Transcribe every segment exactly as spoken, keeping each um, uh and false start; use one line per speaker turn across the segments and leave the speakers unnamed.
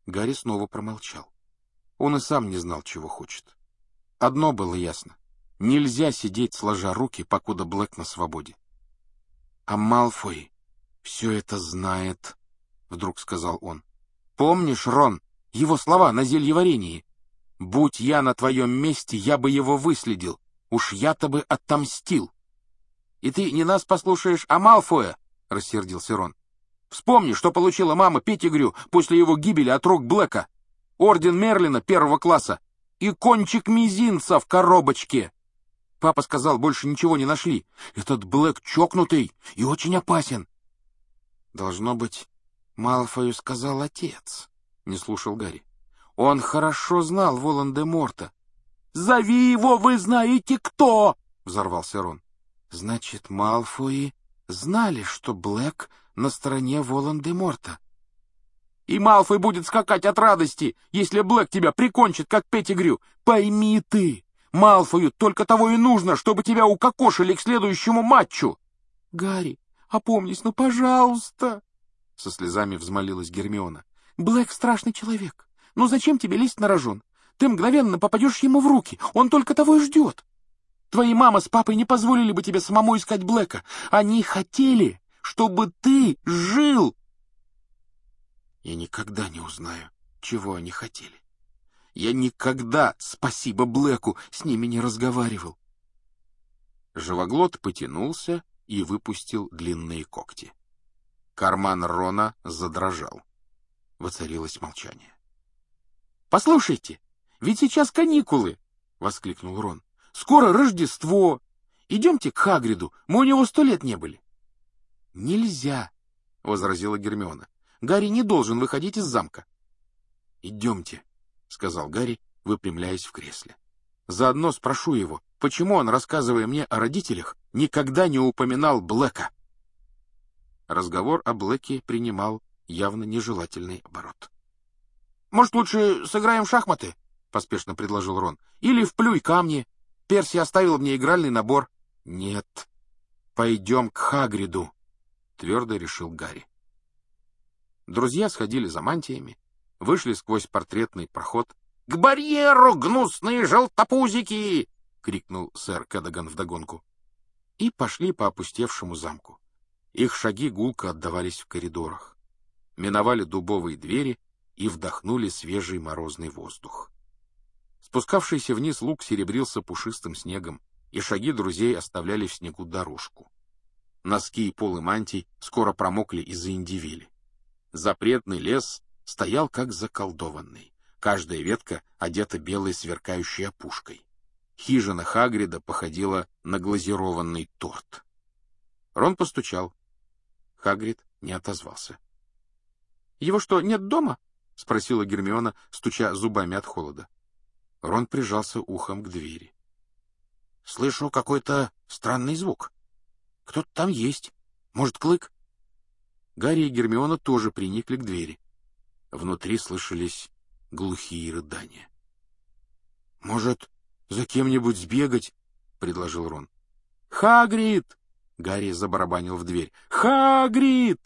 Гарри снова промолчал. Он и сам не знал, чего хочет. Одно было ясно. Нельзя сидеть сложа руки, покуда Блэк на свободе. — А Малфой все это знает, — вдруг сказал он. — Помнишь, Рон, его слова на зельеварении? Будь я на твоем месте, я бы его выследил. Уж я-то бы отомстил. — И ты не нас послушаешь, а Малфоя, — рассердился Рон. — Вспомни, что получила мама Петтигрю после его гибели от рук Блэка. Орден Мерлина первого класса и кончик мизинца в коробочке. Папа сказал, больше ничего не нашли. Этот Блэк чокнутый и очень опасен. — Должно быть, Малфою сказал отец, — не слушал Гарри. Он хорошо знал Волан-де-Морта. — Зови его, вы знаете кто! — взорвался Рон. — Значит, Малфои знали, что Блэк на стороне Волан-де-Морта. — И Малфой будет скакать от радости, если Блэк тебя прикончит, как Петтигрю. Пойми ты, Малфою только того и нужно, чтобы тебя укокошили к следующему матчу. — Гарри, опомнись, ну, пожалуйста! — со слезами взмолилась Гермиона. — Блэк страшный человек. Ну зачем тебе лезть на рожон? Ты мгновенно попадешь ему в руки, он только того и ждет. Твои мама с папой не позволили бы тебе самому искать Блэка. Они хотели, чтобы ты жил. Я никогда не узнаю, чего они хотели. Я никогда, спасибо Блэку, с ними не разговаривал. Живоглот потянулся и выпустил длинные когти. Карман Рона задрожал. Воцарилось молчание. — Послушайте, ведь сейчас каникулы! — воскликнул Рон. — Скоро Рождество! Идемте к Хагриду, мы у него сто лет не были. — Нельзя, — возразила Гермиона. — Гарри не должен выходить из замка. — Идемте, — сказал Гарри, выпрямляясь в кресле. — Заодно спрошу его, почему он, рассказывая мне о родителях, никогда не упоминал Блэка. Разговор о Блэке принимал явно нежелательный оборот. — Может, лучше сыграем в шахматы? — поспешно предложил Рон. — Или в плюй камни. Перси оставил мне игральный набор. — Нет, пойдем к Хагриду, — твердо решил Гарри. Друзья сходили за мантиями, вышли сквозь портретный проход. — К барьеру, гнусные желтопузики! — крикнул сэр Кэдаган вдогонку. И пошли по опустевшему замку. Их шаги гулко отдавались в коридорах. Миновали дубовые двери и вдохнули свежий морозный воздух. Спускавшийся вниз луг серебрился пушистым снегом, и шаги друзей оставляли в снегу дорожку. Носки и полы мантий скоро промокли и заиндивели. Запретный лес стоял как заколдованный. Каждая ветка одета белой сверкающей опушкой. Хижина Хагрида походила на глазированный торт. Рон постучал. Хагрид не отозвался. — Его что, нет дома? — спросила Гермиона, стуча зубами от холода. Рон прижался ухом к двери. — Слышу какой-то странный звук. Кто-то там есть. Может, Клык? Гарри и Гермиона тоже приникли к двери. Внутри слышались глухие рыдания. — Может, за кем-нибудь сбегать? — предложил Рон. — Хагрид! — Гарри забарабанил в дверь. — Хагрид!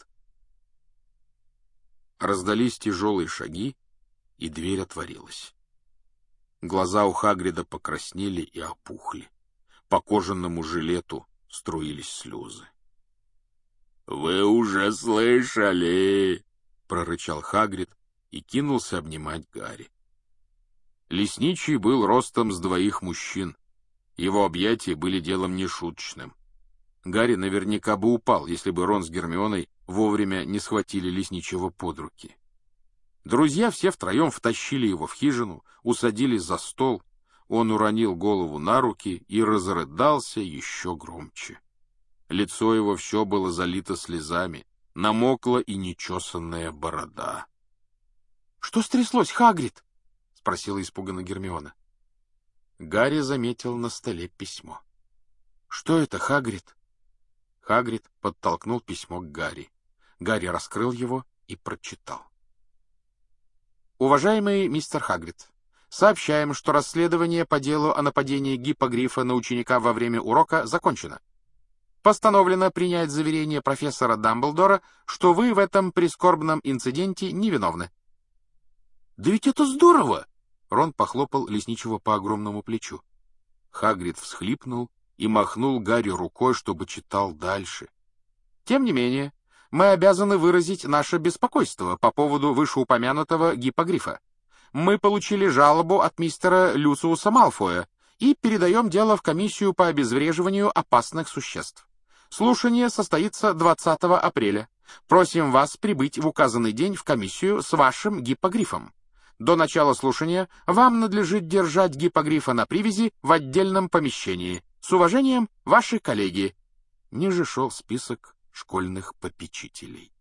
Раздались тяжелые шаги, и дверь отворилась. Глаза у Хагрида покраснели и опухли. По кожаному жилету струились слезы. — Вы уже слышали! — прорычал Хагрид и кинулся обнимать Гарри. Лесничий был ростом с двоих мужчин. Его объятия были делом нешуточным. Гарри наверняка бы упал, если бы Рон с Гермионой вовремя не схватили лесничего под руки. Друзья все втроем втащили его в хижину, усадили за стол. Он уронил голову на руки и разрыдался еще громче. Лицо его все было залито слезами, намокла и нечесанная борода. — Что стряслось, Хагрид? — спросила испуганно Гермиона. Гарри заметил на столе письмо. — Что это, Хагрид? Хагрид подтолкнул письмо к Гарри. Гарри раскрыл его и прочитал. Уважаемый мистер Хагрид, сообщаем, что расследование по делу о нападении гиппогрифа на ученика во время урока закончено. Постановлено принять заверение профессора Дамблдора, что вы в этом прискорбном инциденте невиновны. Да ведь это здорово! Рон похлопал лесничего по огромному плечу. Хагрид всхлипнул и махнул Гарри рукой, чтобы читал дальше. Тем не менее, мы обязаны выразить наше беспокойство по поводу вышеупомянутого гиппогрифа. Мы получили жалобу от мистера Люциуса Малфоя и передаем дело в комиссию по обезвреживанию опасных существ. Слушание состоится двадцатого апреля. Просим вас прибыть в указанный день в комиссию с вашим гиппогрифом. До начала слушания вам надлежит держать гиппогрифа на привязи в отдельном помещении. С уважением, ваши коллеги. Ниже шел список школьных попечителей.